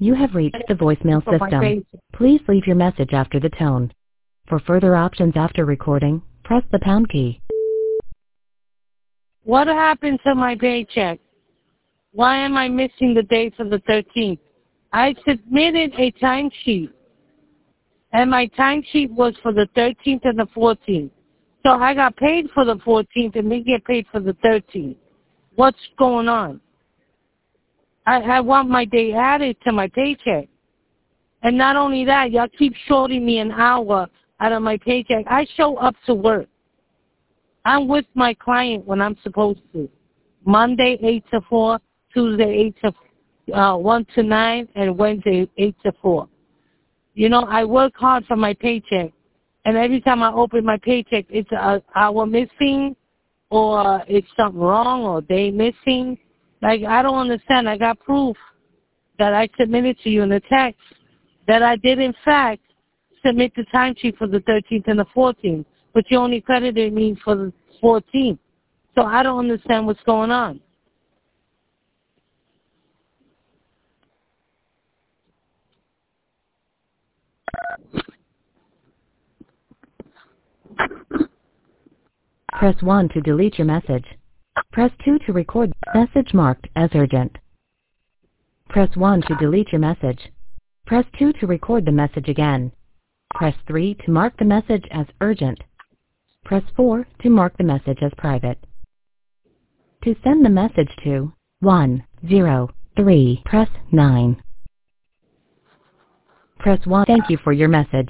You have reached the voicemail For my system. paycheck. Please leave your message after the tone. For further options after recording, press the pound key. What happened to my paycheck? Why am I missing the day for the 13th? I submitted a timesheet, and my timesheet was for the 13th and the 14th. So I got paid for the 14th and didn't get paid for the 13th. What's going on? I want my day added to my paycheck. And not only that, y'all keep shorting me an hour out of my paycheck. I show up to work. I'm with my client when I'm supposed to. Monday, 8 to 4, Tuesday, 1 to 9, and Wednesday, 8 to 4. You know, I work hard for my paycheck. And every time I open my paycheck, it's an hour missing, or it's something wrong, or day missing. Like, I don't understand. I got proof that I submitted to you in the text that I did, in fact, submit the timesheet for the 13th and the 14th, but you only credited me for the 14th. So I don't understand what's going on. Press 1 to delete your message. Press 2 to record message marked as urgent. Press 1 to delete your message. Press 2 to record the message again. Press 3 to mark the message as urgent. Press 4 to mark the message as private. To send the message to 103, press 9. Press 1. Thank you for your message.